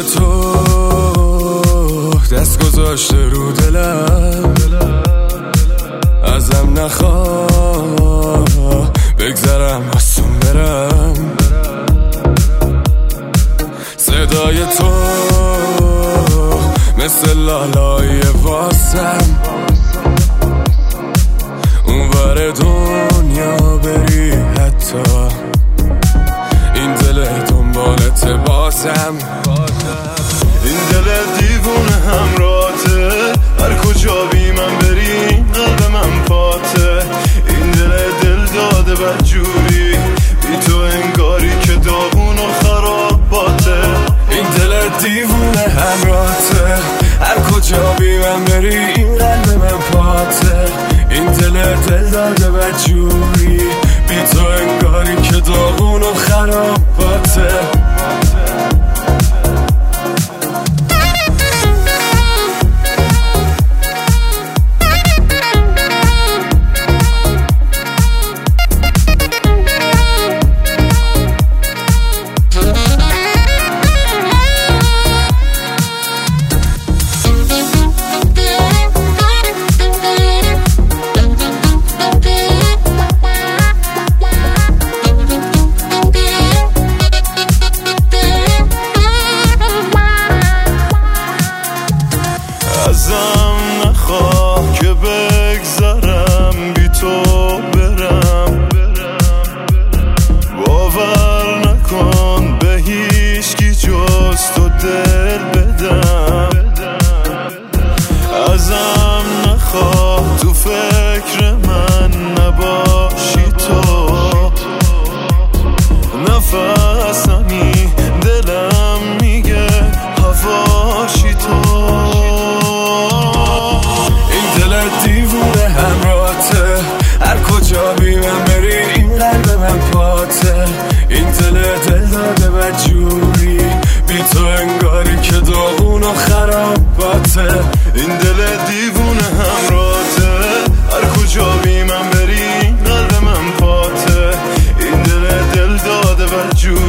تو دست گذاشته رو دلم، ازم نخواه بگذرم آسون برم. صدای تو مثل لالای واسم، اونور دنیا بری حتی این دل دنبالت بازم. این دل دیوونه همراته، هر کجا بی من بری قلب من پاته. این دل داده بدجوری، بی تو انگاری که داغون و خراباته. این دل دیوونه همراته، هر کجا بی من بری این قلب من پاته. این دل داده بدجوری، بی تو انگاری که داغون و خراباته. ازم نخواه که بگذرم بی تو برم، باور نکن به هیچکی جز تو دل بدم. ازم نخواه تو فکر من نباشی تو، نفسمی دلم میگه هواشی تو. دیوونه همراته، هر کجا بی من بری این قلب من پاته. این دل داده بدجوری، بی تو انگاری که داغون و خراباته. این دل دیوونه همراته، هر کجا بی من بری قلب من پاته. این دل داده بدجوری